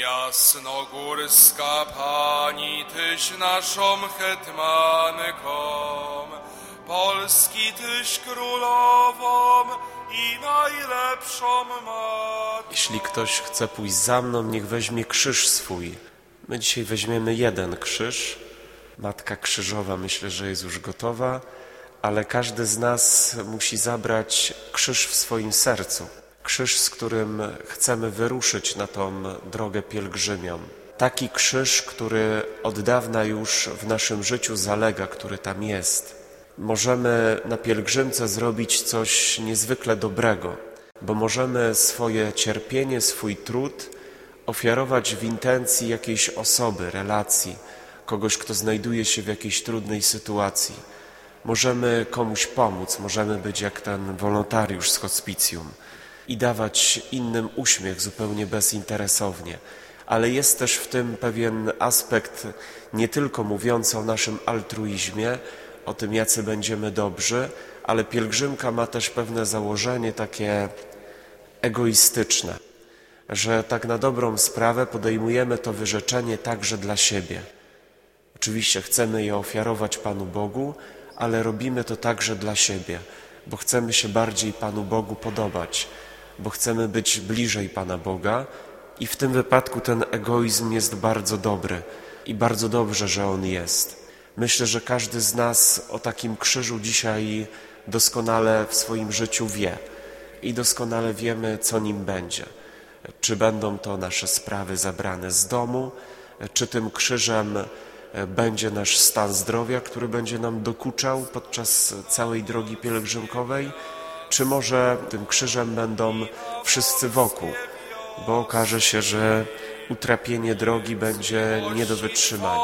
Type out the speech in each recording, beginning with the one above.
Jasnogórska Pani, Tyś naszą hetmanką, Polski Tyś królową i najlepszą matką. Jeśli ktoś chce pójść za mną, niech weźmie krzyż swój. My dzisiaj weźmiemy jeden krzyż. Matka Krzyżowa myślę, że jest już gotowa, ale każdy z nas musi zabrać krzyż w swoim sercu. Krzyż, z którym chcemy wyruszyć na tą drogę pielgrzymią. Taki krzyż, który od dawna już w naszym życiu zalega, który tam jest. Możemy na pielgrzymce zrobić coś niezwykle dobrego, bo możemy swoje cierpienie, swój trud ofiarować w intencji jakiejś osoby, relacji, kogoś, kto znajduje się w jakiejś trudnej sytuacji. Możemy komuś pomóc, możemy być jak ten wolontariusz z hospicjum i dawać innym uśmiech zupełnie bezinteresownie. Ale jest też w tym pewien aspekt nie tylko mówiący o naszym altruizmie, o tym, jacy będziemy dobrzy, ale pielgrzymka ma też pewne założenie takie egoistyczne, że tak na dobrą sprawę podejmujemy to wyrzeczenie także dla siebie. Oczywiście chcemy je ofiarować Panu Bogu, ale robimy to także dla siebie, bo chcemy się bardziej Panu Bogu podobać, bo chcemy być bliżej Pana Boga i w tym wypadku ten egoizm jest bardzo dobry i bardzo dobrze, że on jest. Myślę, że każdy z nas o takim krzyżu dzisiaj doskonale w swoim życiu wie i doskonale wiemy, co nim będzie. Czy będą to nasze sprawy zabrane z domu, czy tym krzyżem będzie nasz stan zdrowia, który będzie nam dokuczał podczas całej drogi pielgrzymkowej, czy może tym krzyżem będą wszyscy wokół, bo okaże się, że utrapienie drogi będzie nie do wytrzymania.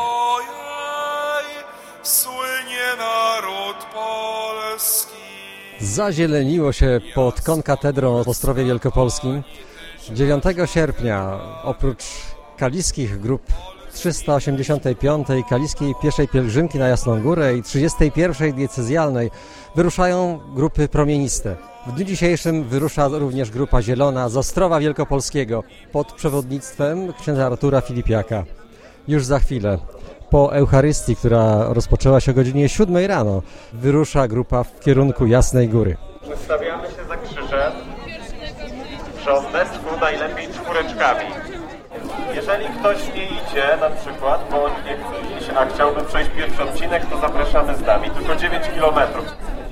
Słynie naród polski. Zazieleniło się pod konkatedrą w Ostrowie Wielkopolskim. 9 sierpnia oprócz kaliskich grup 385. Kaliskiej Pieszej Pielgrzymki na Jasną Górę i 31. diecezjalnej wyruszają grupy promieniste. W dniu dzisiejszym wyrusza również grupa zielona z Ostrowa Wielkopolskiego pod przewodnictwem księdza Artura Filipiaka. Już za chwilę, po Eucharystii, która rozpoczęła się o godzinie 7 rano, wyrusza grupa w kierunku Jasnej Góry. Przestawiamy się za krzyżem w rządectwu najlepiej czwóreczkami. Jeżeli ktoś nie idzie na przykład, bo nie chce iść, a chciałby przejść pierwszy odcinek, to zapraszamy z nami, tylko 9 kilometrów.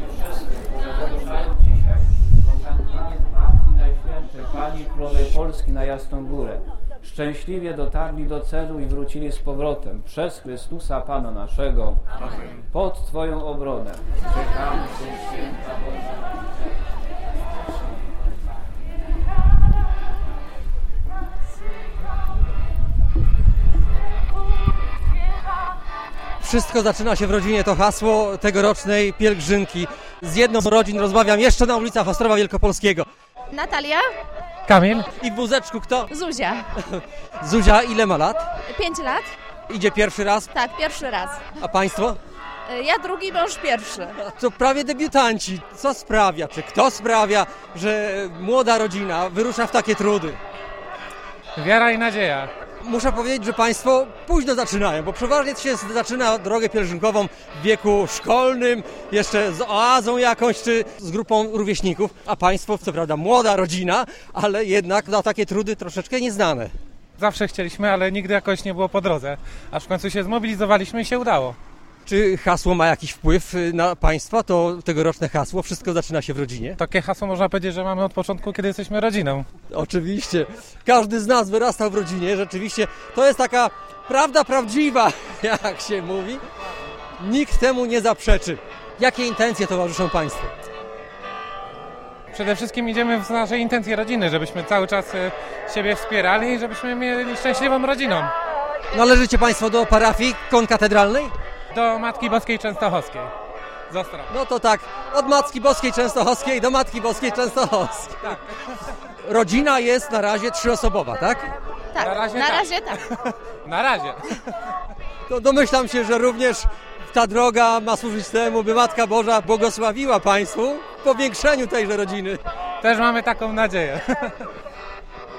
Pani Królowej Polski na Jasną Górę. Szczęśliwie dotarli do celu i wrócili z powrotem. Przez Chrystusa Pana naszego. Pod Twoją obronę. Czekamy się, święta Boża. Wszystko zaczyna się w rodzinie, to hasło tegorocznej pielgrzymki. Z jedną z rodzin rozmawiam jeszcze na ulicach Ostrowa Wielkopolskiego. Natalia. Kamil. I w wózeczku kto? Zuzia. Zuzia, ile ma lat? 5 lat. Idzie pierwszy raz? Tak, pierwszy raz. A państwo? Ja drugi, mąż pierwszy. To prawie debiutanci. Co sprawia, czy kto sprawia, że młoda rodzina wyrusza w takie trudy? Wiara i nadzieja. Muszę powiedzieć, że państwo późno zaczynają, bo przeważnie się zaczyna drogę pielgrzymkową w wieku szkolnym, jeszcze z oazą jakąś, czy z grupą rówieśników, a państwo, co prawda młoda rodzina, ale jednak na takie trudy troszeczkę nieznane. Zawsze chcieliśmy, ale nigdy jakoś nie było po drodze, aż w końcu się zmobilizowaliśmy i się udało. Czy hasło ma jakiś wpływ na państwa, to tegoroczne hasło, wszystko zaczyna się w rodzinie? Takie hasło można powiedzieć, że mamy od początku, kiedy jesteśmy rodziną. Oczywiście. Każdy z nas wyrastał w rodzinie, rzeczywiście. To jest taka prawda prawdziwa, jak się mówi. Nikt temu nie zaprzeczy. Jakie intencje towarzyszą państwu? Przede wszystkim idziemy w nasze intencje rodziny, żebyśmy cały czas siebie wspierali i żebyśmy mieli szczęśliwą rodziną. Należycie państwo do parafii konkatedralnej? Do Matki Boskiej Częstochowskiej. Z Ostrowa. No to tak, od Matki Boskiej Częstochowskiej do Matki Boskiej Częstochowskiej. Tak. Rodzina jest na razie trzyosobowa, tak? Tak, na razie tak. Na razie. To domyślam się, że również ta droga ma służyć temu, by Matka Boża błogosławiła państwu w powiększeniu tejże rodziny. Też mamy taką nadzieję.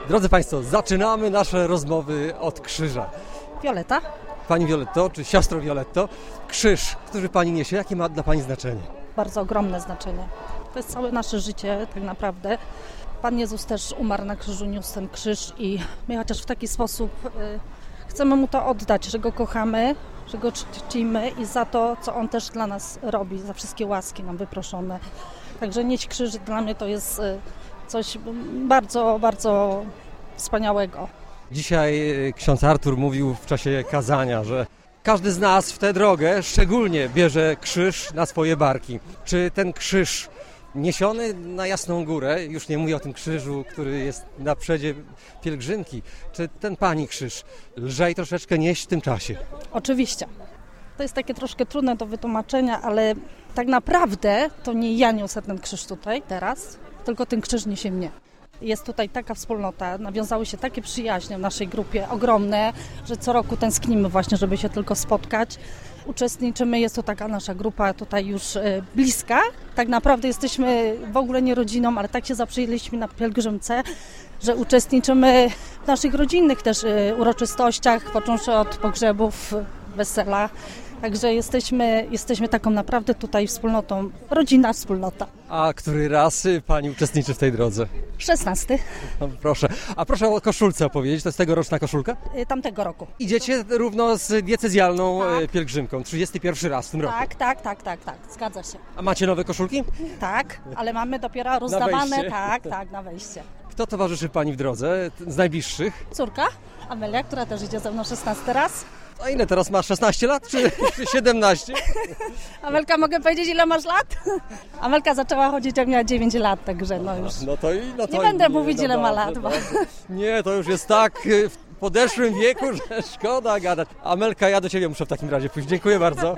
Drodzy Państwo, zaczynamy nasze rozmowy od krzyża. Violeta. Pani Violetto, czy siostro Violetto, krzyż, który Pani niesie, jakie ma dla Pani znaczenie? Bardzo ogromne znaczenie. To jest całe nasze życie tak naprawdę. Pan Jezus też umarł na krzyżu, niósł ten krzyż i my chociaż w taki sposób chcemy Mu to oddać, że Go kochamy, że Go czcimy i za to, co On też dla nas robi, za wszystkie łaski nam wyproszone. Także nieść krzyż dla mnie to jest coś bardzo, bardzo wspaniałego. Dzisiaj ksiądz Artur mówił w czasie kazania, że każdy z nas w tę drogę szczególnie bierze krzyż na swoje barki. Czy ten krzyż niesiony na Jasną Górę, już nie mówię o tym krzyżu, który jest na przedzie pielgrzymki, czy ten Pani krzyż lżej troszeczkę nieść w tym czasie? Oczywiście. To jest takie troszkę trudne do wytłumaczenia, ale tak naprawdę to nie ja niosę ten krzyż tutaj teraz, tylko ten krzyż niesie mnie. Jest tutaj taka wspólnota, nawiązały się takie przyjaźnie w naszej grupie ogromne, że co roku tęsknimy właśnie, żeby się tylko spotkać. Uczestniczymy, jest to taka nasza grupa tutaj już bliska. Tak naprawdę jesteśmy w ogóle nie rodziną, ale tak się zaprzyjaźniliśmy na pielgrzymce, że uczestniczymy w naszych rodzinnych też uroczystościach, począwszy od pogrzebów, wesela. Także jesteśmy taką naprawdę tutaj wspólnotą, rodzinna wspólnota. A który raz Pani uczestniczy w tej drodze? 16. No, proszę. A proszę o koszulce opowiedzieć, to jest tegoroczna koszulka? Tamtego roku. Idziecie równo z diecezjalną Tak. pielgrzymką, 31 raz w tym roku. Tak, zgadza się. A macie nowe koszulki? Tak, ale mamy dopiero rozdawane, wejście. tak, na wejście. Kto towarzyszy Pani w drodze z najbliższych? Córka, Amelia, która też idzie ze mną 16 raz. A ile teraz masz? 16 lat czy 17? Amelka, mogę powiedzieć, ile masz lat? Amelka zaczęła chodzić, jak miała 9 lat, także no już. Nie będę mówić, ile ma lat. Bo... Nie, to już jest tak w podeszłym wieku, że szkoda gadać. Amelka, ja do Ciebie muszę w takim razie pójść. Dziękuję bardzo.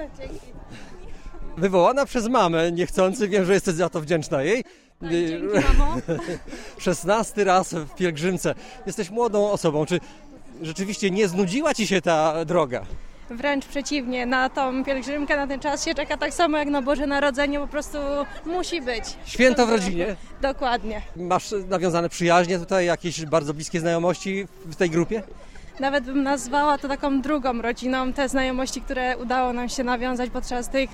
Wywołana przez mamę, niechcący, wiem, że jesteś za to wdzięczna jej. Dzięki, mamo. 16 raz w pielgrzymce. Jesteś młodą osobą. Czy rzeczywiście nie znudziła Ci się ta droga? Wręcz przeciwnie, na tą pielgrzymkę, na ten czas się czeka tak samo jak na Boże Narodzenie, po prostu musi być. Święto w rodzinie? Dokładnie. Masz nawiązane przyjaźnie tutaj, jakieś bardzo bliskie znajomości w tej grupie? Nawet bym nazwała to taką drugą rodziną, te znajomości, które udało nam się nawiązać podczas tych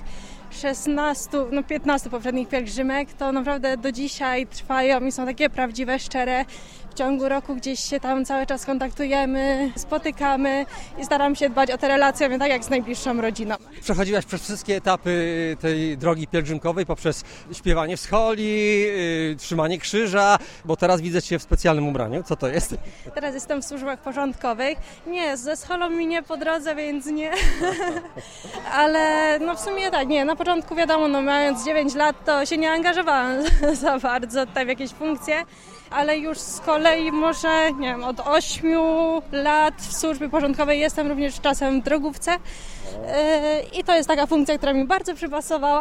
15 poprzednich pielgrzymek, to naprawdę do dzisiaj trwają i są takie prawdziwe, szczere. W ciągu roku gdzieś się tam cały czas kontaktujemy, spotykamy i staram się dbać o te relacje, tak jak z najbliższą rodziną. Przechodziłaś przez wszystkie etapy tej drogi pielgrzymkowej poprzez śpiewanie w scholi, trzymanie krzyża, bo teraz widzę Cię w specjalnym ubraniu. Co to jest? Teraz jestem w służbach porządkowych. Nie, ze scholą mi nie po drodze, więc nie. Ale no w sumie tak, nie. Na początku wiadomo, no mając 9 lat, to się nie angażowałam za bardzo tutaj w jakieś funkcje. Ale już z kolei może, nie wiem, od 8 lat w służbie porządkowej jestem również czasem w drogówce i to jest taka funkcja, która mi bardzo przypasowała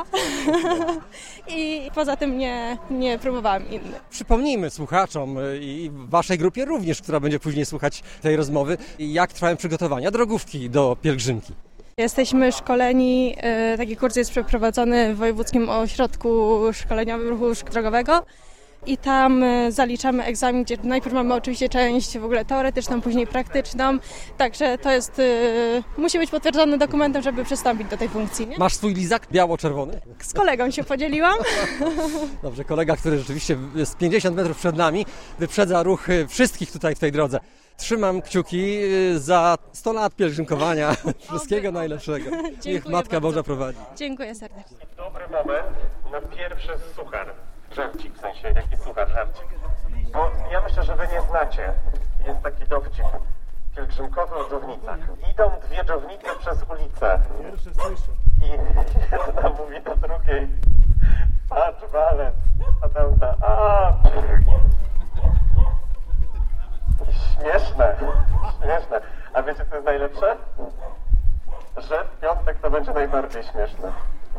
i poza tym nie próbowałam innych. Przypomnijmy słuchaczom i Waszej grupie również, która będzie później słuchać tej rozmowy, jak trwają przygotowania drogówki do pielgrzymki. Jesteśmy szkoleni, taki kurs jest przeprowadzony w Wojewódzkim Ośrodku Szkoleniowym Ruchu Drogowego. I tam zaliczamy egzamin, gdzie najpierw mamy oczywiście część w ogóle teoretyczną, później praktyczną. Także to jest, musi być potwierdzone dokumentem, żeby przystąpić do tej funkcji. Nie? Masz swój lizak biało-czerwony? Z kolegą się podzieliłam. Dobrze, kolega, który rzeczywiście jest 50 metrów przed nami, wyprzedza ruch wszystkich tutaj w tej drodze. Trzymam kciuki za 100 lat pielgrzymkowania. Wszystkiego najlepszego. Niech Matka Boża prowadzi. Dziękuję serdecznie. Dobry moment na pierwszy suchar. Żarcik, w sensie jaki suchar, żarcik. Bo ja myślę, że wy nie znacie. Jest taki dowcip pielgrzymkowy o dżownicach. Idą dwie dżownice przez ulicę. I jedna mówi do drugiej: patrz, walec. A tamta: a. Śmieszne. A wiecie, co jest najlepsze? Że w piątek to będzie najbardziej śmieszne.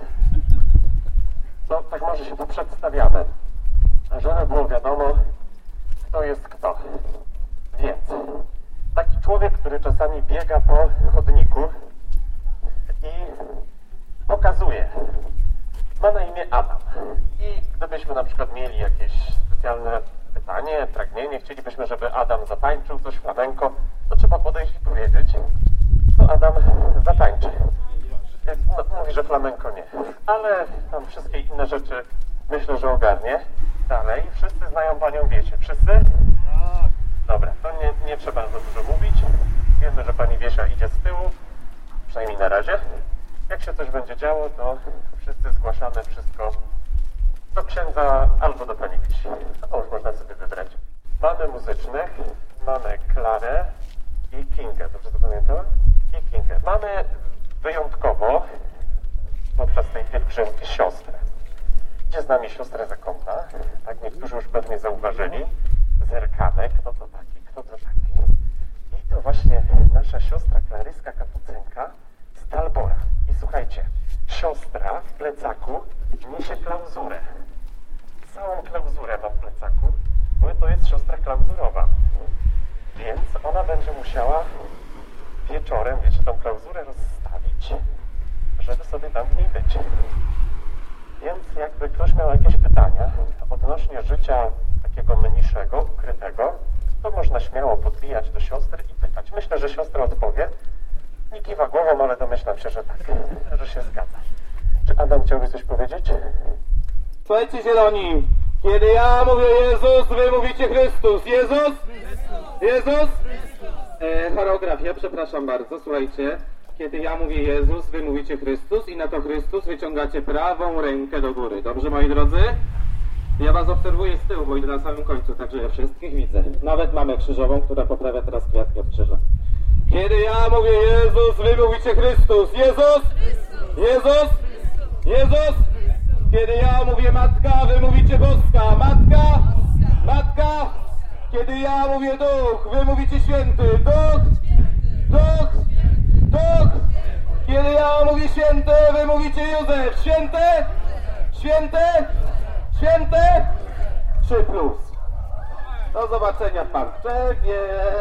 No, tak może się tu przedstawiamy, żeby było wiadomo, kto jest kto. Więc taki człowiek, który czasami biega po chodniku i pokazuje. Ma na imię Adam. I gdybyśmy na przykład mieli jakieś specjalne przestanie, pragnienie, chcielibyśmy, żeby Adam zatańczył coś flamenko, to trzeba podejść i powiedzieć, to Adam zatańczy. No, mówi, że flamenko nie, ale tam wszystkie inne rzeczy myślę, że ogarnie. Dalej, wszyscy znają panią Wiesię. Wszyscy? Dobra, to nie trzeba za dużo mówić. Wiemy, że pani Wiesia idzie z tyłu, przynajmniej na razie. Jak się coś będzie działo, to wszyscy zgłaszamy wszystko do księdza albo do pani Wiesi. To już można sobie wybrać. Mamy muzycznych, mamy Klarę i Kingę. Dobrze to pamiętam? I Kingę. Mamy wyjątkowo podczas tej pielgrzymki siostrę. Idzie z nami siostra zakonna, tak niektórzy już pewnie zauważyli. Zerkamy, kto to taki, kto to taki. I to właśnie nasza siostra Klaryska Kapucynka z Dalbora. I słuchajcie, siostra w plecaku niesie klauzurę. Całą klauzurę ma w plecaku, bo to jest siostra klauzurowa. Więc ona będzie musiała wieczorem, wiecie, tą klauzurę rozstawić, żeby sobie tam w niej być. Więc jakby ktoś miał jakieś pytania odnośnie życia takiego mniejszego, ukrytego, to można śmiało podbijać do siostry i pytać. Myślę, że siostra odpowie. Nie kiwa głową, ale domyślam się, że tak, że się zgadza. Czy Adam chciałby coś powiedzieć? Słuchajcie, zieloni, kiedy ja mówię Jezus, wy mówicie Chrystus. Jezus? Jezus? Choreografia, przepraszam bardzo, słuchajcie. Kiedy ja mówię Jezus, wy mówicie Chrystus i na to Chrystus wyciągacie prawą rękę do góry. Dobrze, moi drodzy? Ja was obserwuję z tyłu, bo idę na samym końcu, także ja wszystkich widzę. Nawet mamy krzyżową, która poprawia teraz kwiatki od krzyża. Kiedy ja mówię Jezus, wy mówicie Chrystus. Jezus? Jezus? Jezus? Kiedy ja mówię Matka, wy mówicie Boska. Matka? Matka? Kiedy ja mówię Duch, wy mówicie Święty. Duch? Duch? Duch! Kiedy ja mówię Święty, wy mówicie Józef. Święte? Święte? Święte? 3+. Do zobaczenia w Parczewie.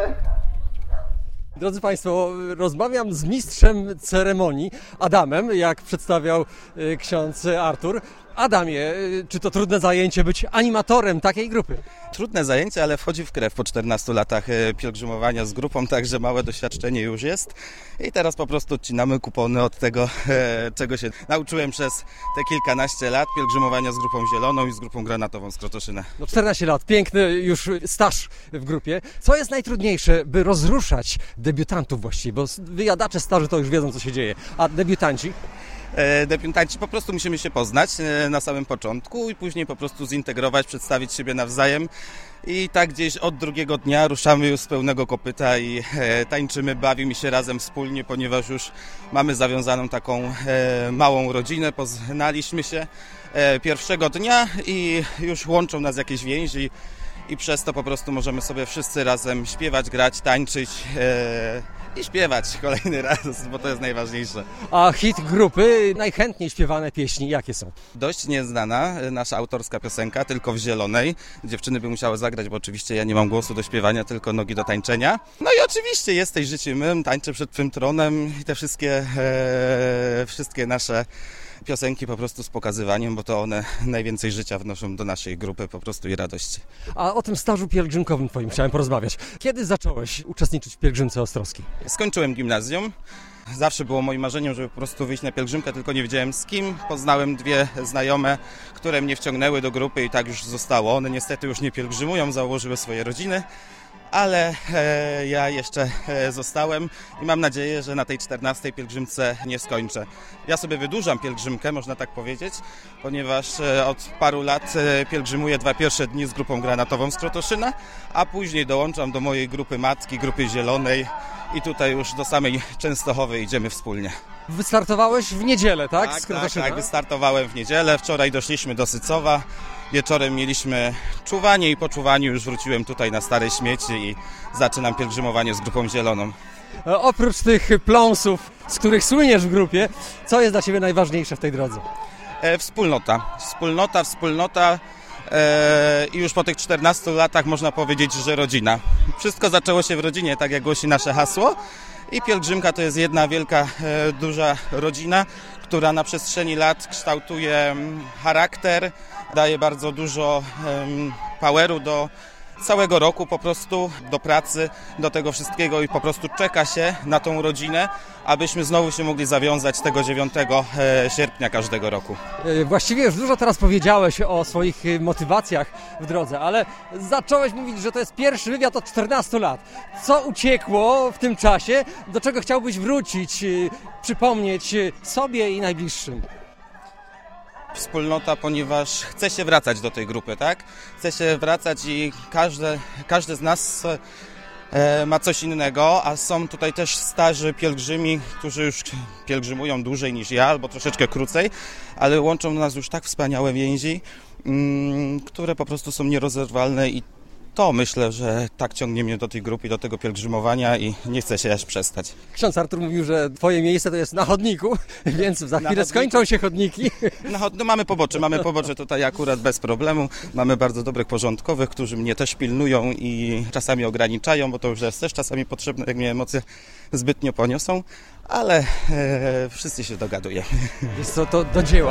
Drodzy Państwo, rozmawiam z mistrzem ceremonii, Adamem, jak przedstawiał ksiądz Artur. Adamie, czy to trudne zajęcie być animatorem takiej grupy? Trudne zajęcie, ale wchodzi w krew po 14 latach pielgrzymowania z grupą, także małe doświadczenie już jest. I teraz po prostu odcinamy kupony od tego, czego się nauczyłem przez te kilkanaście lat pielgrzymowania z grupą Zieloną i z grupą Granatową z Krotoszynę. No 14 lat, piękny już staż w grupie. Co jest najtrudniejsze, by rozruszać debiutantów właściwie? Bo wyjadacze starzy to już wiedzą, co się dzieje, a debiutanci? Debiutanci po prostu musimy się poznać na samym początku i później po prostu zintegrować, przedstawić siebie nawzajem i tak gdzieś od drugiego dnia ruszamy już z pełnego kopyta i tańczymy, bawimy się razem wspólnie, ponieważ już mamy zawiązaną taką małą rodzinę, poznaliśmy się pierwszego dnia i już łączą nas jakieś więzi i przez to po prostu możemy sobie wszyscy razem śpiewać, grać, tańczyć i śpiewać kolejny raz, bo to jest najważniejsze. A hit grupy, najchętniej śpiewane pieśni, jakie są? Dość nieznana nasza autorska piosenka, tylko w Zielonej. Dziewczyny by musiały zagrać, bo oczywiście ja nie mam głosu do śpiewania, tylko nogi do tańczenia. No i oczywiście Jesteś życiem mym, Tańczę przed Twym tronem i te wszystkie nasze piosenki po prostu z pokazywaniem, bo to one najwięcej życia wnoszą do naszej grupy po prostu i radości. A o tym stażu pielgrzymkowym Twoim chciałem porozmawiać. Kiedy zacząłeś uczestniczyć w pielgrzymce ostrowskiej? Skończyłem gimnazjum. Zawsze było moim marzeniem, żeby po prostu wyjść na pielgrzymkę, tylko nie wiedziałem z kim. Poznałem dwie znajome, które mnie wciągnęły do grupy i tak już zostało. One niestety już nie pielgrzymują, założyły swoje rodziny, ale ja jeszcze zostałem i mam nadzieję, że na tej 14. pielgrzymce nie skończę. Ja sobie wydłużam pielgrzymkę, można tak powiedzieć, ponieważ od paru lat pielgrzymuję 2 pierwsze dni z grupą Granatową z Krotoszyna, a później dołączam do mojej grupy matki, grupy Zielonej i tutaj już do samej Częstochowy idziemy wspólnie. Wystartowałeś w niedzielę, tak? Tak, wystartowałem w niedzielę. Wczoraj doszliśmy do Sycowa. Wieczorem mieliśmy czuwanie i po czuwaniu już wróciłem tutaj na Stare Śmieci i zaczynam pielgrzymowanie z grupą Zieloną. Oprócz tych pląsów, z których słyniesz w grupie, co jest dla Ciebie najważniejsze w tej drodze? Wspólnota i już po tych 14 latach można powiedzieć, że rodzina. Wszystko zaczęło się w rodzinie, tak jak głosi nasze hasło. I pielgrzymka to jest jedna wielka, duża rodzina, która na przestrzeni lat kształtuje charakter, daje bardzo dużo poweru do całego roku po prostu do pracy, do tego wszystkiego i po prostu czeka się na tą rodzinę, abyśmy znowu się mogli zawiązać tego 9 sierpnia każdego roku. Właściwie już dużo teraz powiedziałeś o swoich motywacjach w drodze, ale zacząłeś mówić, że to jest pierwszy wywiad od 14 lat. Co uciekło w tym czasie, do czego chciałbyś wrócić, przypomnieć sobie i najbliższym? Wspólnota, ponieważ chce się wracać do tej grupy, tak? Chce się wracać i każdy z nas ma coś innego, a są tutaj też starzy pielgrzymi, którzy już pielgrzymują dłużej niż ja, albo troszeczkę krócej, ale łączą nas już tak wspaniałe więzi, które po prostu są nierozerwalne i to myślę, że tak ciągnie mnie do tej grupy, do tego pielgrzymowania i nie chcę się aż przestać. Ksiądz Artur mówił, że twoje miejsce to jest na chodniku, więc za chwilę skończą się chodniki. No, mamy pobocze tutaj akurat bez problemu. Mamy bardzo dobrych porządkowych, którzy mnie też pilnują i czasami ograniczają, bo to już jest też czasami potrzebne, jak mnie emocje zbytnio poniosą, ale wszyscy się dogadujemy. Jest to do dzieła.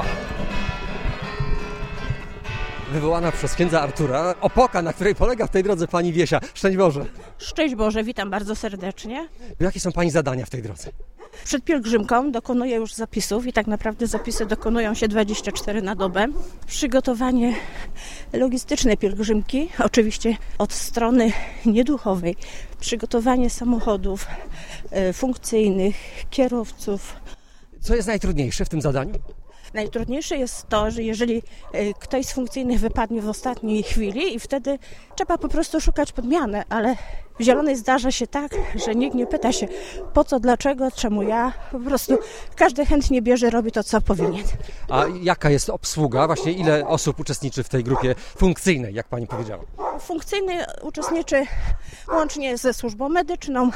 Wywołana przez księdza Artura opoka, na której polega w tej drodze pani Wiesia. Szczęść Boże. Szczęść Boże, witam bardzo serdecznie. Jakie są pani zadania w tej drodze? Przed pielgrzymką dokonuję już zapisów i tak naprawdę zapisy dokonują się 24 na dobę. Przygotowanie logistyczne pielgrzymki, oczywiście od strony nieduchowej. Przygotowanie samochodów funkcyjnych, kierowców. Co jest najtrudniejsze w tym zadaniu? Najtrudniejsze jest to, że jeżeli ktoś z funkcyjnych wypadnie w ostatniej chwili i wtedy trzeba po prostu szukać podmiany, ale w Zielonej zdarza się tak, że nikt nie pyta się po co, dlaczego, czemu ja. Po prostu każdy chętnie bierze, robi to, co powinien. A jaka jest obsługa? Właśnie ile osób uczestniczy w tej grupie funkcyjnej, jak pani powiedziała? Funkcyjny uczestniczy łącznie ze służbą medyczną,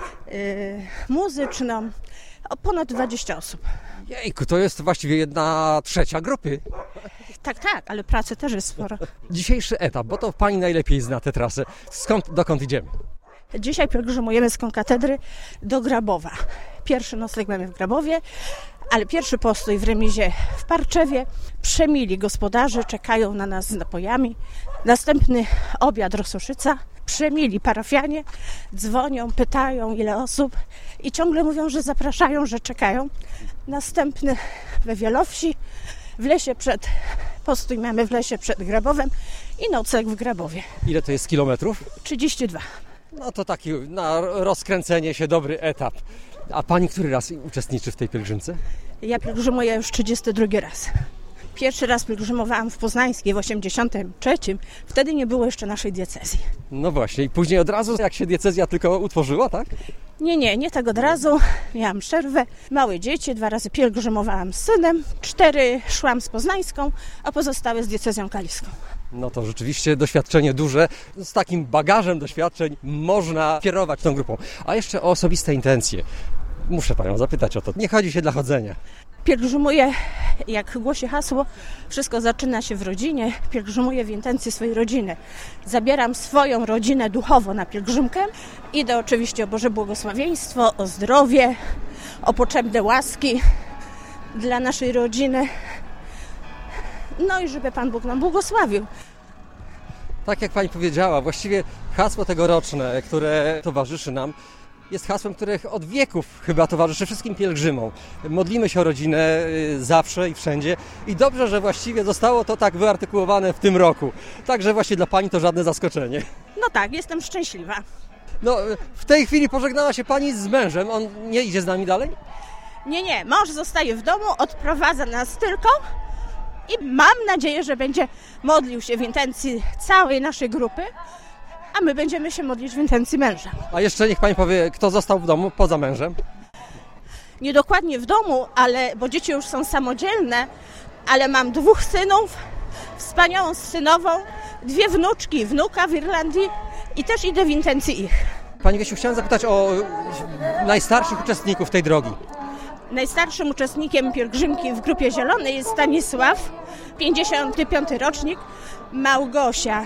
muzyczną, ponad 20 osób. Jejku, to jest właściwie 1/3 grupy. Tak, ale pracy też jest sporo. Dzisiejszy etap, bo to pani najlepiej zna tę trasę. Dokąd idziemy? Dzisiaj pielgrzymujemy z konkatedry do Grabowa. Pierwszy nocleg mamy w Grabowie, ale pierwszy postój w remizie w Parczewie. Przemili gospodarze czekają na nas z napojami. Następny obiad Rososzczyca. Przemili parafianie, dzwonią, pytają ile osób i ciągle mówią, że zapraszają, że czekają. Następny we Wielowsi, postój mamy w lesie przed Grabowem i nocleg w Grabowie. Ile to jest kilometrów? 32. No to taki na rozkręcenie się dobry etap. A pani który raz uczestniczy w tej pielgrzymce? Ja pielgrzymuję już 32 raz. Pierwszy raz pielgrzymowałam w Poznańskiej w 83. Wtedy nie było jeszcze naszej diecezji. No właśnie, i później od razu, jak się diecezja tylko utworzyła, tak? Nie tak od razu. Miałam przerwę, małe dzieci, 2 razy pielgrzymowałam z synem, 4 szłam z Poznańską, a pozostałe z diecezją kaliską. No to rzeczywiście doświadczenie duże. Z takim bagażem doświadczeń można kierować tą grupą. A jeszcze o osobiste intencje. Muszę panią zapytać o to. Nie chodzi się dla chodzenia. Pielgrzymuję, jak głosi hasło, wszystko zaczyna się w rodzinie. Pielgrzymuję w intencji swojej rodziny. Zabieram swoją rodzinę duchowo na pielgrzymkę. Idę oczywiście o Boże błogosławieństwo, o zdrowie, o potrzebne łaski dla naszej rodziny. No i żeby Pan Bóg nam błogosławił. Tak jak pani powiedziała, właściwie hasło tegoroczne, które towarzyszy nam, jest hasłem, które od wieków chyba towarzyszy wszystkim pielgrzymom. Modlimy się o rodzinę zawsze i wszędzie i dobrze, że właściwie zostało to tak wyartykułowane w tym roku. Także właśnie dla pani to żadne zaskoczenie. No tak, jestem szczęśliwa. No, w tej chwili pożegnała się pani z mężem. On nie idzie z nami dalej? Nie, mąż zostaje w domu, odprowadza nas tylko i mam nadzieję, że będzie modlił się w intencji całej naszej grupy, a my będziemy się modlić w intencji męża. A jeszcze niech pani powie, kto został w domu poza mężem? Niedokładnie w domu, bo dzieci już są samodzielne, ale mam 2 synów, wspaniałą synową, 2 wnuczki, wnuka w Irlandii i też idę w intencji ich. Pani Wiesiu, chciałem zapytać o najstarszych uczestników tej drogi. Najstarszym uczestnikiem pielgrzymki w Grupie Zielonej jest Stanisław, 55 rocznik, Małgosia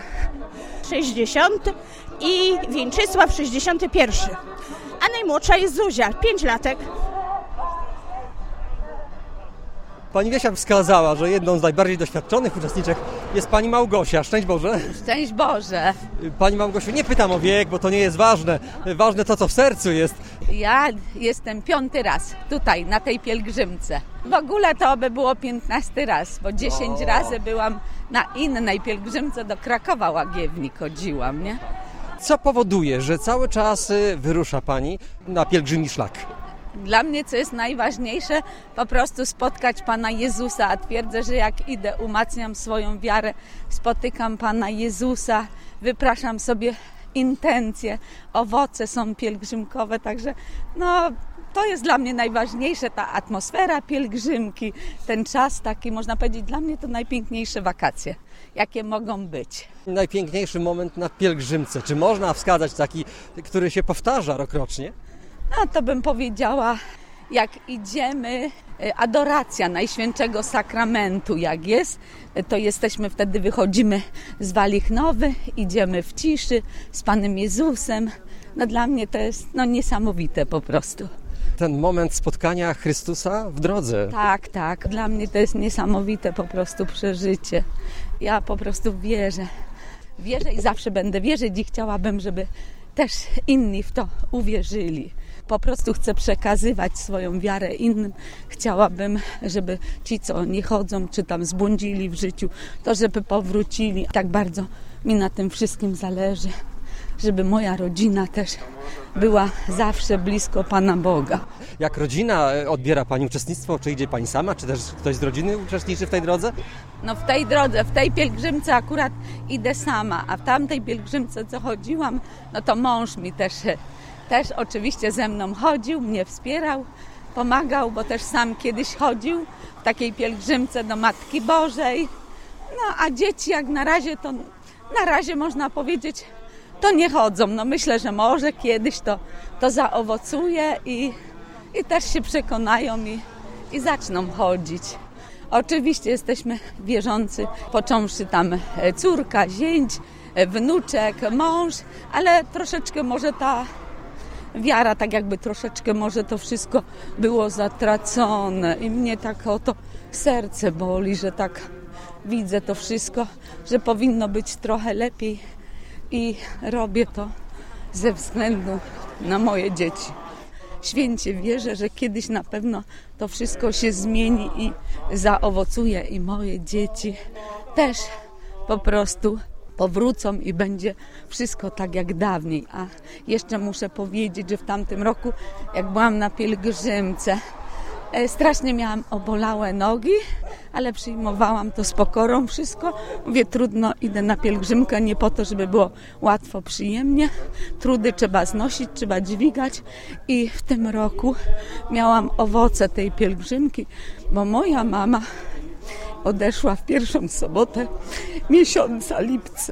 60 i Wieńczysław 61. A najmłodsza jest Zuzia, 5 latek. Pani Wiesia wskazała, że jedną z najbardziej doświadczonych uczestniczek jest pani Małgosia. Szczęść Boże. Szczęść Boże. Pani Małgosiu, nie pytam o wiek, bo to nie jest ważne. Ważne to, co w sercu jest. Ja jestem 5. raz tutaj, na tej pielgrzymce. W ogóle to by było 15. raz, bo 10 razy byłam na innej pielgrzymce, do Krakowa Łagiewnik chodziłam, nie? Co powoduje, że cały czas wyrusza pani na pielgrzymi szlak? Dla mnie, co jest najważniejsze, po prostu spotkać Pana Jezusa, a twierdzę, że jak idę, umacniam swoją wiarę, spotykam Pana Jezusa, wypraszam sobie intencje, owoce są pielgrzymkowe, także to jest dla mnie najważniejsze, ta atmosfera pielgrzymki, ten czas taki, można powiedzieć, dla mnie to najpiękniejsze wakacje, jakie mogą być. Najpiękniejszy moment na pielgrzymce, czy można wskazać taki, który się powtarza rokrocznie? No to bym powiedziała, jak idziemy, adoracja Najświętszego Sakramentu jak jest, to jesteśmy wtedy, wychodzimy z Walichnowy, idziemy w ciszy z Panem Jezusem. No dla mnie to jest niesamowite po prostu. Ten moment spotkania Chrystusa w drodze. Tak. Dla mnie to jest niesamowite po prostu przeżycie. Ja po prostu wierzę i zawsze będę wierzyć i chciałabym, żeby też inni w to uwierzyli. Po prostu chcę przekazywać swoją wiarę innym. Chciałabym, żeby ci, co nie chodzą, czy tam zbłądzili w życiu, to żeby powrócili. Tak bardzo mi na tym wszystkim zależy, żeby moja rodzina też była zawsze blisko Pana Boga. Jak rodzina odbiera pani uczestnictwo? Czy idzie pani sama, czy też ktoś z rodziny uczestniczy w tej drodze? No w tej drodze, w tej pielgrzymce akurat idę sama, a w tamtej pielgrzymce, co chodziłam, no to mąż mi też oczywiście ze mną chodził, mnie wspierał, pomagał, bo też sam kiedyś chodził w takiej pielgrzymce do Matki Bożej. No a dzieci jak na razie można powiedzieć, to nie chodzą. No myślę, że może kiedyś to zaowocuje i też się przekonają i zaczną chodzić. Oczywiście jesteśmy wierzący, począwszy tam córka, zięć, wnuczek, mąż, ale troszeczkę może ta wiara, tak jakby troszeczkę może to wszystko było zatracone i mnie tak oto serce boli, że tak widzę to wszystko, że powinno być trochę lepiej i robię to ze względu na moje dzieci. Święcie wierzę, że kiedyś na pewno to wszystko się zmieni i zaowocuje i moje dzieci też po prostu powrócą i będzie wszystko tak jak dawniej. A jeszcze muszę powiedzieć, że w tamtym roku, jak byłam na pielgrzymce, strasznie miałam obolałe nogi, ale przyjmowałam to z pokorą wszystko. Mówię, trudno, idę na pielgrzymkę nie po to, żeby było łatwo, przyjemnie. Trudy trzeba znosić, trzeba dźwigać i w tym roku miałam owoce tej pielgrzymki, bo moja mama odeszła w pierwszą sobotę miesiąca lipca.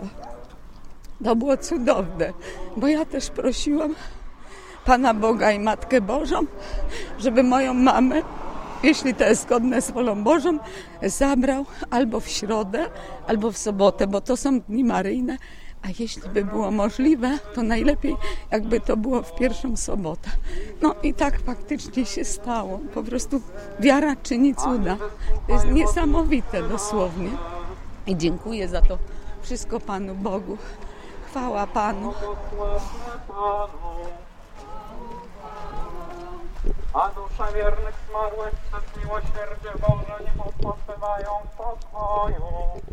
To było cudowne, bo ja też prosiłam Pana Boga i Matkę Bożą, żeby moją mamę, jeśli to jest zgodne z wolą Bożą, zabrał albo w środę, albo w sobotę, bo to są dni maryjne, a jeśli by było możliwe, to najlepiej jakby to było w pierwszą sobotę. No i tak faktycznie się stało. Po prostu wiara czyni cuda. To jest niesamowite dosłownie. I dziękuję za to wszystko Panu Bogu. Chwała Panu. A dusze wiernych zmarłych przez miłosierdzie Boże nie odpoczywają w pokoju.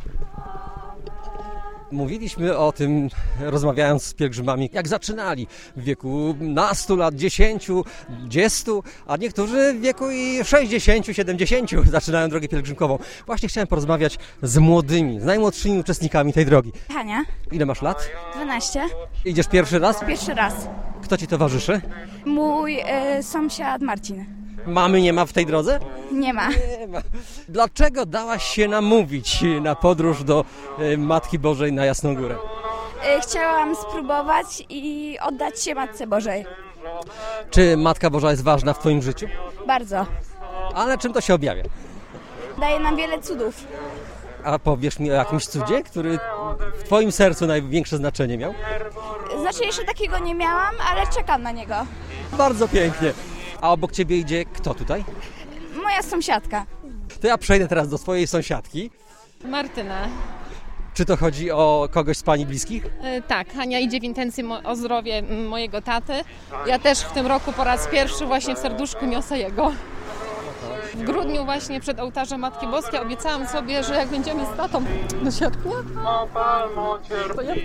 Mówiliśmy o tym, rozmawiając z pielgrzymami, jak zaczynali w wieku nastu lat, 10, 20, a niektórzy w wieku i 60, 70 zaczynają drogę pielgrzymkową. Właśnie chciałem porozmawiać z młodymi, z najmłodszymi uczestnikami tej drogi. Hania. Ile masz lat? 12. Idziesz pierwszy raz? Pierwszy raz. Kto ci towarzyszy? Mój sąsiad Marcin. Mamy nie ma w tej drodze? Nie ma. Dlaczego dałaś się namówić na podróż do Matki Bożej na Jasną Górę? Chciałam spróbować i oddać się Matce Bożej. Czy Matka Boża jest ważna w twoim życiu? Bardzo. Ale czym to się objawia? Daje nam wiele cudów. A powiesz mi o jakimś cudzie, który w twoim sercu największe znaczenie miał? Znaczy jeszcze takiego nie miałam, ale czekam na niego. Bardzo pięknie. A obok ciebie idzie kto tutaj? Moja sąsiadka. To ja przejdę teraz do swojej sąsiadki. Martyna. Czy to chodzi o kogoś z Pani bliskich? Tak, Hania idzie w intencji o zdrowie mojego taty. Ja też w tym roku po raz pierwszy właśnie w serduszku niosę jego. W grudniu właśnie przed ołtarzem Matki Boskiej obiecałam sobie, że jak będziemy z tatą do środku, to ja...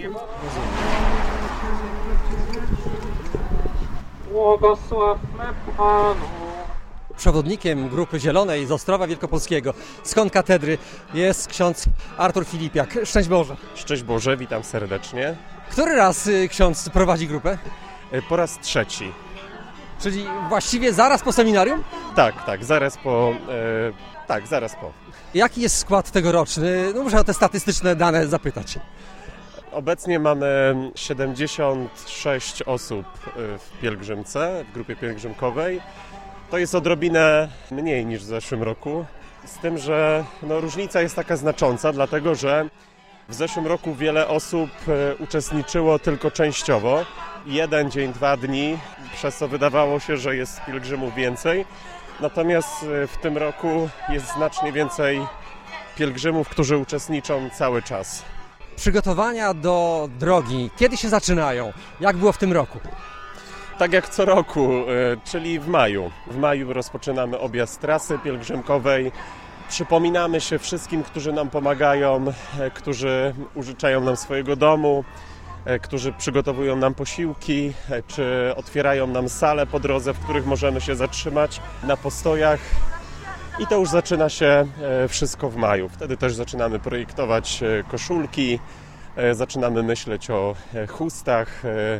Błogosławmy Panu. Przewodnikiem Grupy Zielonej z Ostrowa Wielkopolskiego, z konkatedry, jest ksiądz Artur Filipiak. Szczęść Boże. Szczęść Boże, witam serdecznie. Który raz ksiądz prowadzi grupę? Po raz trzeci. Czyli właściwie zaraz po seminarium? Tak, zaraz po. Zaraz po. Jaki jest skład tegoroczny? No muszę o te statystyczne dane zapytać. Obecnie mamy 76 osób w pielgrzymce, w grupie pielgrzymkowej. To jest odrobinę mniej niż w zeszłym roku, z tym, że różnica jest taka znacząca, dlatego że w zeszłym roku wiele osób uczestniczyło tylko częściowo. 1 dzień, 2 dni, przez co wydawało się, że jest pielgrzymów więcej. Natomiast w tym roku jest znacznie więcej pielgrzymów, którzy uczestniczą cały czas. Przygotowania do drogi, kiedy się zaczynają? Jak było w tym roku? Tak jak co roku, czyli w maju. W maju rozpoczynamy objazd trasy pielgrzymkowej. Przypominamy się wszystkim, którzy nam pomagają, którzy użyczają nam swojego domu, którzy przygotowują nam posiłki, czy otwierają nam sale po drodze, w których możemy się zatrzymać na postojach. I to już zaczyna się wszystko w maju. Wtedy też zaczynamy projektować koszulki, zaczynamy myśleć o chustach,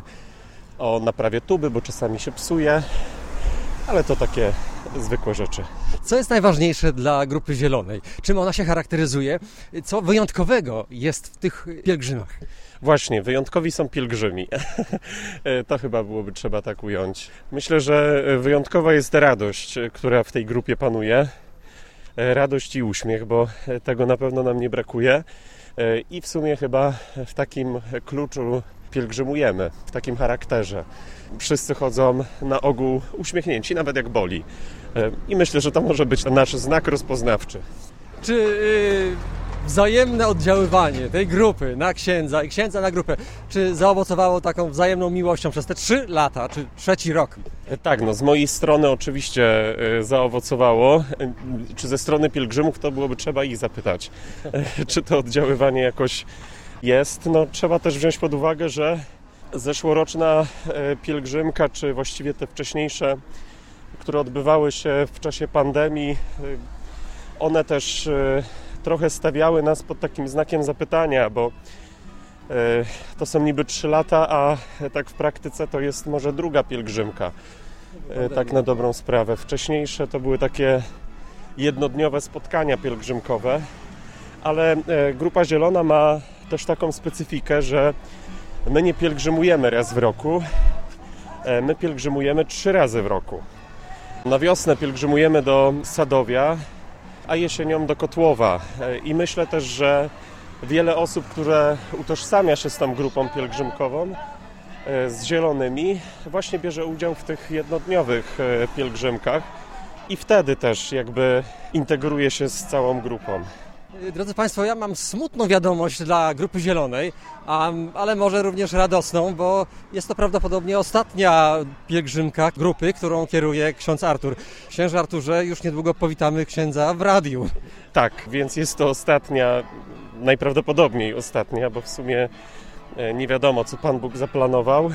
o naprawie tuby, bo czasami się psuje, ale to takie zwykłe rzeczy. Co jest najważniejsze dla Grupy Zielonej? Czym ona się charakteryzuje? Co wyjątkowego jest w tych pielgrzymach? Właśnie, wyjątkowi są pielgrzymi. To chyba byłoby trzeba tak ująć. Myślę, że wyjątkowa jest radość, która w tej grupie panuje. Radość i uśmiech, bo tego na pewno nam nie brakuje. I w sumie chyba w takim kluczu pielgrzymujemy, w takim charakterze. Wszyscy chodzą na ogół uśmiechnięci, nawet jak boli. I myślę, że to może być nasz znak rozpoznawczy. Czy wzajemne oddziaływanie tej grupy na księdza i księdza na grupę, czy zaowocowało taką wzajemną miłością przez te 3 lata, czy 3. rok? Tak, z mojej strony oczywiście zaowocowało. Czy ze strony pielgrzymów, to byłoby trzeba ich zapytać, czy to oddziaływanie jakoś jest. Trzeba też wziąć pod uwagę, że zeszłoroczna pielgrzymka, czy właściwie te wcześniejsze, które odbywały się w czasie pandemii, one też trochę stawiały nas pod takim znakiem zapytania, bo to są niby 3 lata, a tak w praktyce to jest może 2. pielgrzymka, tak na dobrą sprawę. Wcześniejsze to były takie jednodniowe spotkania pielgrzymkowe, ale Grupa Zielona ma też taką specyfikę, że my nie pielgrzymujemy raz w roku, my pielgrzymujemy 3 razy w roku. Na wiosnę pielgrzymujemy do Sadowia, a jesienią do Kotłowa. I myślę też, że wiele osób, które utożsamia się z tą grupą pielgrzymkową, z Zielonymi, właśnie bierze udział w tych jednodniowych pielgrzymkach i wtedy też jakby integruje się z całą grupą. Drodzy Państwo, ja mam smutną wiadomość dla Grupy Zielonej, ale może również radosną, bo jest to prawdopodobnie ostatnia pielgrzymka grupy, którą kieruje ksiądz Artur. Księże Arturze, już niedługo powitamy księdza w radiu. Tak, więc jest to ostatnia, najprawdopodobniej ostatnia, bo w sumie nie wiadomo, co Pan Bóg zaplanował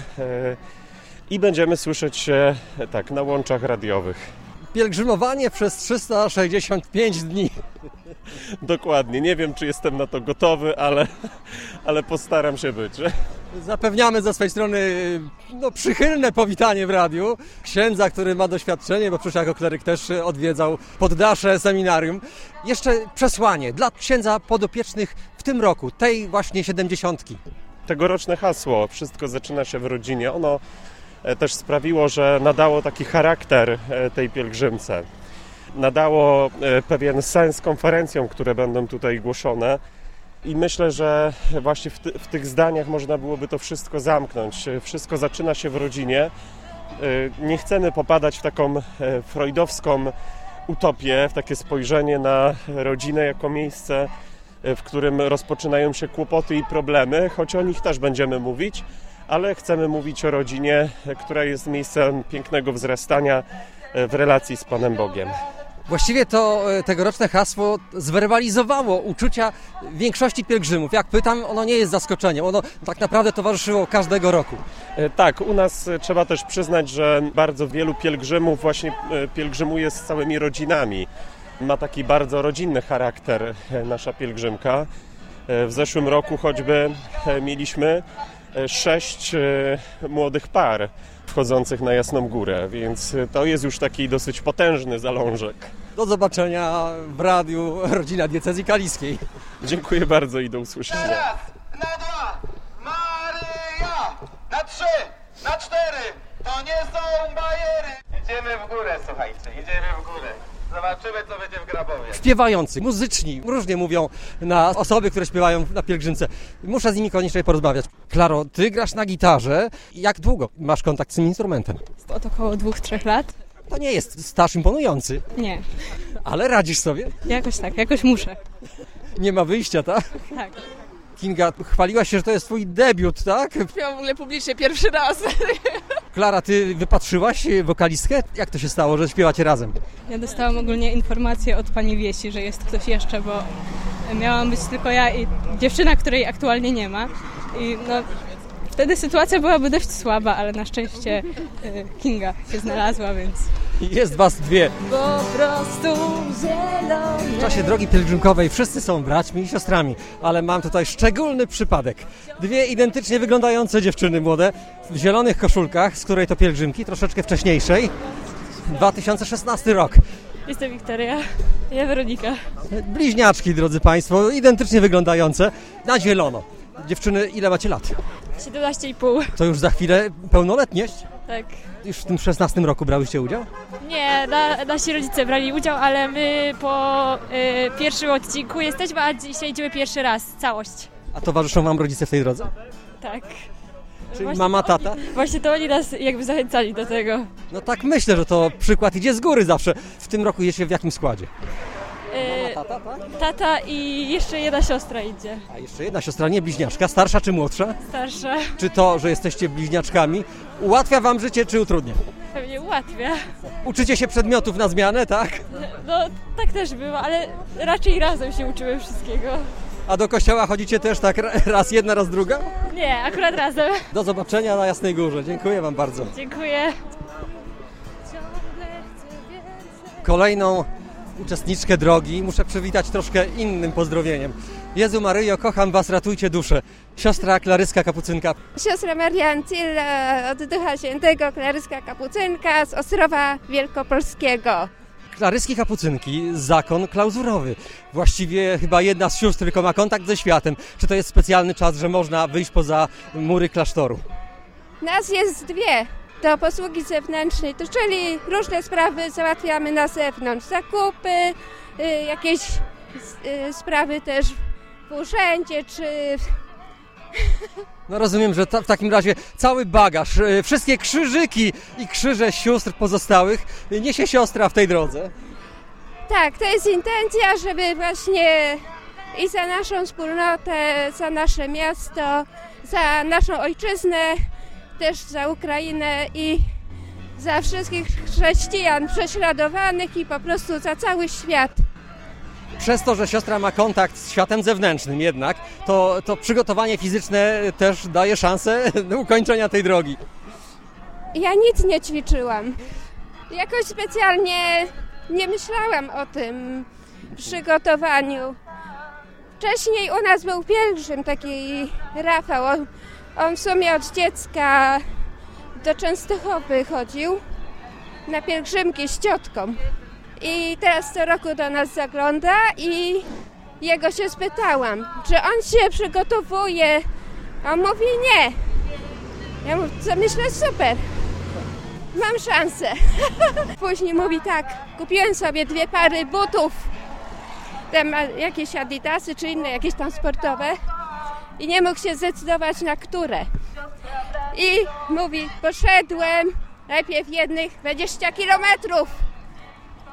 i będziemy słyszeć się tak na łączach radiowych. Pielgrzymowanie przez 365 dni. Dokładnie. Nie wiem, czy jestem na to gotowy, ale postaram się być. Zapewniamy ze swej strony przychylne powitanie w radiu. Księdza, który ma doświadczenie, bo przecież jako kleryk też odwiedzał poddasze seminarium. Jeszcze przesłanie dla księdza podopiecznych w tym roku, tej właśnie 70. Tegoroczne hasło "Wszystko zaczyna się w rodzinie", ono też sprawiło, że nadało taki charakter tej pielgrzymce. Nadało pewien sens konferencjom, które będą tutaj głoszone i myślę, że właśnie w tych zdaniach można byłoby to wszystko zamknąć. Wszystko zaczyna się w rodzinie. Nie chcemy popadać w taką freudowską utopię, w takie spojrzenie na rodzinę jako miejsce, w którym rozpoczynają się kłopoty i problemy, choć o nich też będziemy mówić, ale chcemy mówić o rodzinie, która jest miejscem pięknego wzrastania w relacji z Panem Bogiem. Właściwie to tegoroczne hasło zwerbalizowało uczucia większości pielgrzymów. Jak pytam, ono nie jest zaskoczeniem, ono tak naprawdę towarzyszyło każdego roku. Tak, u nas trzeba też przyznać, że bardzo wielu pielgrzymów właśnie pielgrzymuje z całymi rodzinami. Ma taki bardzo rodzinny charakter nasza pielgrzymka. W zeszłym roku choćby mieliśmy 6 młodych par wchodzących na Jasną Górę, więc to jest już taki dosyć potężny zalążek. Do zobaczenia w radiu Rodzina Diecezji Kaliskiej. Dziękuję bardzo i do usłyszenia. Raz, na 2, Maryja, na 3, na 4, to nie są bajery. Idziemy w górę, słuchajcie, idziemy w górę. Zobaczymy, co będzie w Grabowie. Śpiewający, muzyczni, różnie mówią na osoby, które śpiewają na pielgrzymce. Muszę z nimi koniecznie porozmawiać. Klaro, ty grasz na gitarze. Jak długo masz kontakt z tym instrumentem? Od około 2-3 lat. To nie jest staż imponujący. Nie. Ale radzisz sobie? Jakoś tak, jakoś muszę. Nie ma wyjścia, tak? Tak. Kinga, chwaliłaś się, że to jest twój debiut, tak? Śpiewam w ogóle publicznie pierwszy raz. Klara, ty wypatrzyłaś wokalistkę? Jak to się stało, że śpiewacie razem? Ja dostałam ogólnie informację od pani Wiesi, że jest ktoś jeszcze, bo miałam być tylko ja i dziewczyna, której aktualnie nie ma. I no, wtedy sytuacja byłaby dość słaba, ale na szczęście Kinga się znalazła, więc... Jest was dwie. Po prostu zielone. W czasie drogi pielgrzymkowej wszyscy są braćmi i siostrami, ale mam tutaj szczególny przypadek. Dwie identycznie wyglądające dziewczyny młode w zielonych koszulkach, z której to pielgrzymki, troszeczkę wcześniejszej. 2016 rok. Jestem Wiktoria, ja Weronika. Bliźniaczki, drodzy Państwo, identycznie wyglądające na zielono. Dziewczyny, ile macie lat? 17,5. To już za chwilę pełnoletność? Tak. Już w tym 16 roku brałyście udział? Nie, nasi rodzice brali udział, ale my po pierwszym odcinku jesteśmy, a dzisiaj idziemy pierwszy raz, całość. A towarzyszą wam rodzice w tej drodze? Tak. Czyli właśnie mama, tata? Właśnie to oni nas jakby zachęcali do tego. No tak myślę, że to przykład idzie z góry zawsze. W tym roku jedzie w jakim składzie? Mama, tata, tak? Tata i jeszcze jedna siostra idzie. A jeszcze jedna siostra, nie bliźniaczka, starsza czy młodsza? Starsza. Czy to, że jesteście bliźniaczkami, ułatwia wam życie, czy utrudnia? Pewnie ułatwia. Uczycie się przedmiotów na zmianę, tak? No tak też było, ale raczej razem się uczymy wszystkiego. A do kościoła chodzicie też tak raz jedna, raz druga? Nie, akurat razem. Do zobaczenia na Jasnej Górze. Dziękuję wam bardzo. Dziękuję. Kolejną uczestniczkę drogi muszę przywitać troszkę innym pozdrowieniem. Jezu Maryjo, kocham was, ratujcie duszę. Siostra Klaryska Kapucynka. Siostra Maria Ancilla od Ducha Świętego, Klaryska Kapucynka z Ostrowa Wielkopolskiego. Klaryski Kapucynki, zakon klauzurowy. Właściwie chyba jedna z sióstr tylko ma kontakt ze światem. Czy to jest specjalny czas, że można wyjść poza mury klasztoru? Nas jest dwie do posługi zewnętrznej, to czyli różne sprawy załatwiamy na zewnątrz. Zakupy, jakieś sprawy też w urzędzie, czy... No rozumiem, że w takim razie cały bagaż, wszystkie krzyżyki i krzyże sióstr pozostałych niesie siostra w tej drodze. Tak, to jest intencja, żeby właśnie i za naszą wspólnotę, za nasze miasto, za naszą ojczyznę, też za Ukrainę i za wszystkich chrześcijan prześladowanych i po prostu za cały świat. Przez to, że siostra ma kontakt z światem zewnętrznym jednak, to przygotowanie fizyczne też daje szansę ukończenia tej drogi. Ja nic nie ćwiczyłam. Jakoś specjalnie nie myślałam o tym przygotowaniu. Wcześniej u nas był pielgrzym, taki Rafał. On w sumie od dziecka do Częstochowy chodził na pielgrzymki z ciotką. I teraz co roku do nas zagląda i jego się spytałam, czy on się przygotowuje. A on mówi nie. Ja mówię, co myślę, super. Mam szansę. Później mówi tak, kupiłem sobie 2 pary butów. Tam jakieś adidasy czy inne, jakieś tam sportowe. I nie mógł się zdecydować na które. I mówi, poszedłem najpierw jednych 20 kilometrów.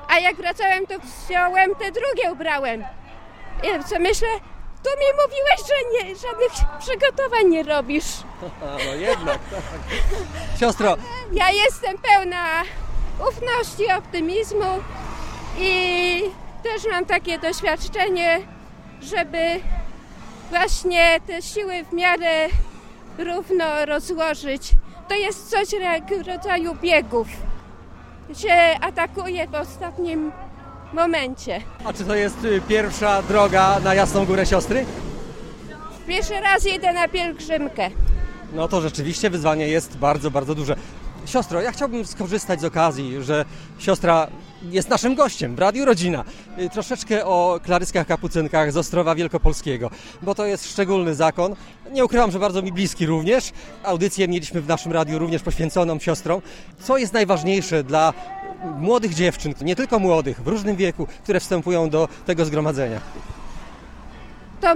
A jak wracałem, to wziąłem te drugie ubrałem. I co myślę, tu mi mówiłeś, że nie, żadnych przygotowań nie robisz. No jednak, tak. Siostro. Ja jestem pełna ufności, optymizmu i też mam takie doświadczenie, żeby właśnie te siły w miarę równo rozłożyć. To jest coś w rodzaju biegów. Się atakuje w ostatnim momencie. A czy to jest pierwsza droga na Jasną Górę, siostry? Pierwszy raz jedę na pielgrzymkę. No to rzeczywiście wyzwanie jest bardzo, bardzo duże. Siostro, ja chciałbym skorzystać z okazji, że siostra jest naszym gościem w Radiu Rodzina. Troszeczkę o klaryskach kapucynkach z Ostrowa Wielkopolskiego, bo to jest szczególny zakon. Nie ukrywam, że bardzo mi bliski również. Audycję mieliśmy w naszym radiu również poświęconą siostrom. Co jest najważniejsze dla młodych dziewczyn, nie tylko młodych, w różnym wieku, które wstępują do tego zgromadzenia? To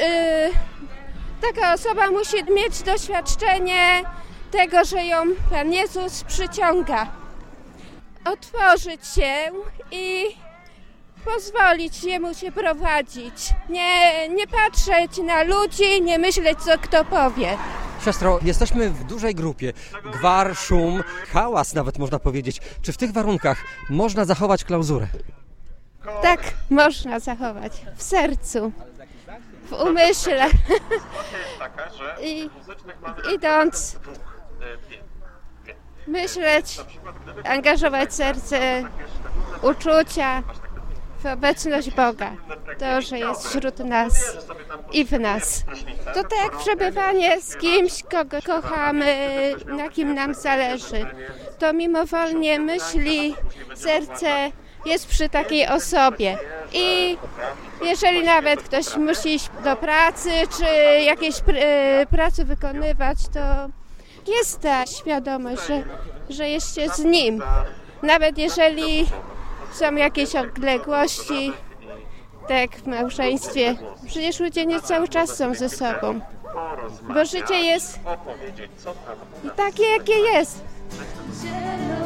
taka osoba musi mieć doświadczenie tego, że ją Pan Jezus przyciąga. Otworzyć się i pozwolić Jemu się prowadzić. Nie patrzeć na ludzi, nie myśleć, co kto powie. Siostro, jesteśmy w dużej grupie. Gwar, szum, hałas nawet można powiedzieć. Czy w tych warunkach można zachować klauzurę? Tak, można zachować. W sercu, w umyśle. I idąc, myśleć, angażować serce, uczucia w obecność Boga. To, że jest wśród nas i w nas. To tak jak przebywanie z kimś, kogo kochamy, na kim nam zależy. To mimowolnie myśli, serce jest przy takiej osobie. I jeżeli nawet ktoś musi iść do pracy, czy jakieś prace wykonywać, to jest ta świadomość, że jest się z nim. Nawet jeżeli są jakieś odległości, tak jak w małżeństwie, przecież ludzie nie cały czas są ze sobą. Bo życie jest takie, jakie jest.